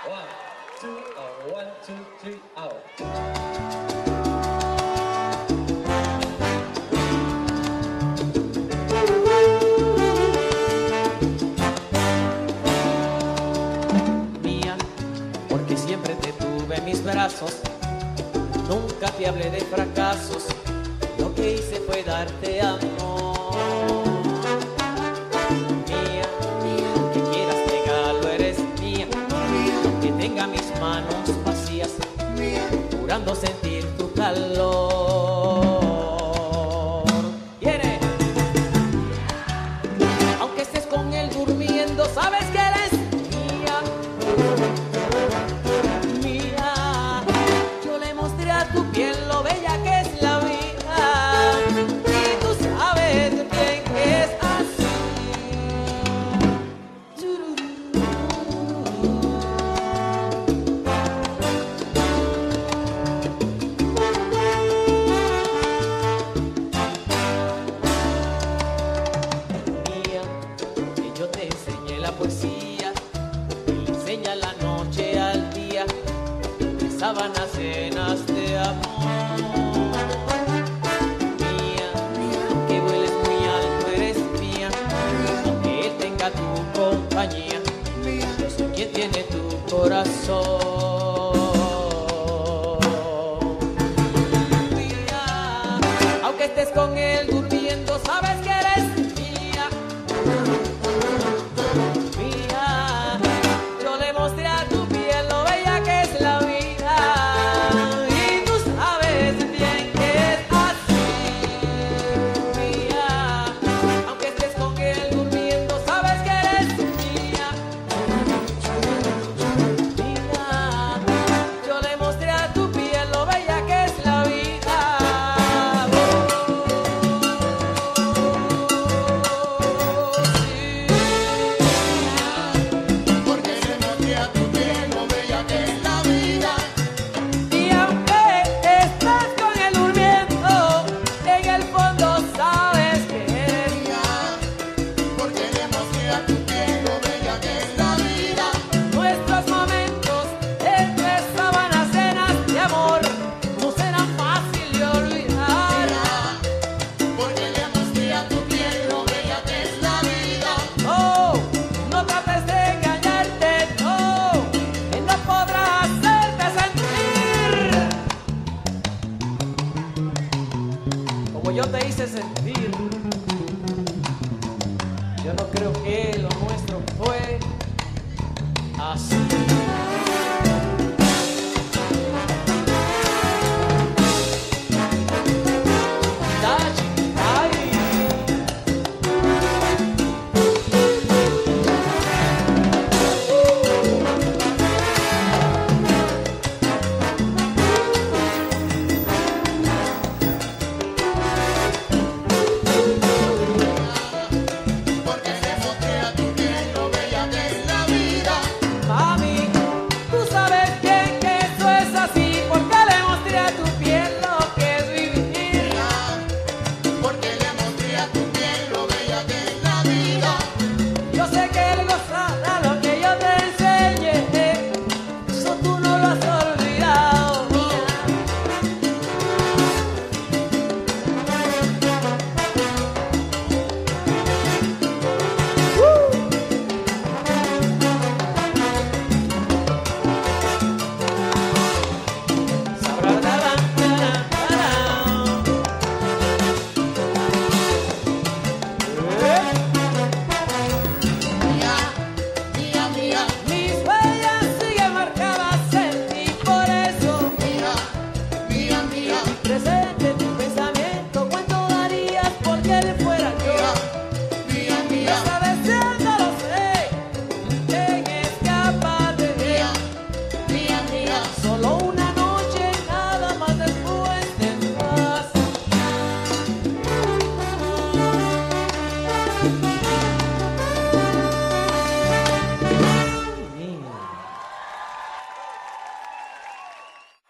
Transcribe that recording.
One, two, one, two, three, out. Mía, porque siempre te tuve en mis brazos, nunca te hablé de fracasos, lo que hice fue darte amor. Mía, que quieras negarlo, eres mía, que tenga mis manos vacías, jurando sentir tu calor. Viene. Aunque estés con él durmiendo, sabes que eres mía, mía. Yo le mostré a tu piel lo bella que es la vida, y tú sabes bien que es así. Mía, que yo te enseñé la poesía, y le enseña la noche al día, de sábanas llenas de amor. Mía, que vueles muy alto, eres mía, aunque él tenga tu compañía, yo soy quien tiene tu corazón. Mía, aunque estés con él durmiendo, sabes que eres mía, mía. Yo le mostré a tu piel lo bella que es la vida, y tú sabes bien que es así. Mía, aunque estés con él durmiendo, sabes que eres mía, mía. Yo le mostré a tu piel lo bella que es la vida. Porque le mostré a tu piel lo bella que es la vida. Y aunque estás con él durmiendo, en el fondo sabes que eres Mía, porque le mostré a tu piel lo bella que es la vida. nuestros momentos entre sábanas llenas de amor no serán fácil de olvidar. Porque le mostré a tu piel lo bella que es la vida. Oh, no trates de engañarte, no, él no podrá hacerte sentir como yo te hice sentir. Yo no creo que lo nuestro fue así.